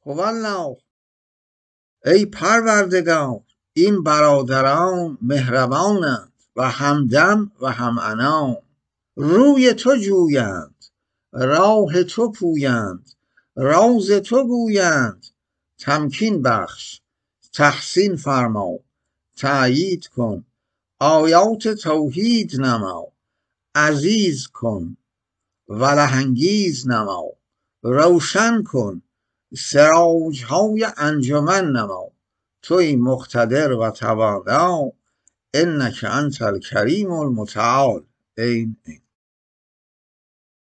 هوالله. ای پروردگار، این برادران مهربانند و همدم و هم انا، روی تو جویند، راه تو پویند، راز تو گویند، تمکین بخش، تحسین فرما، تأیید کن، آیات توحید نما، عزیز کن، وله انگیز نما، روشن کن، سراج های انجمن نما. توی مقتدر و توانا، انک انت الکریم المتعال. این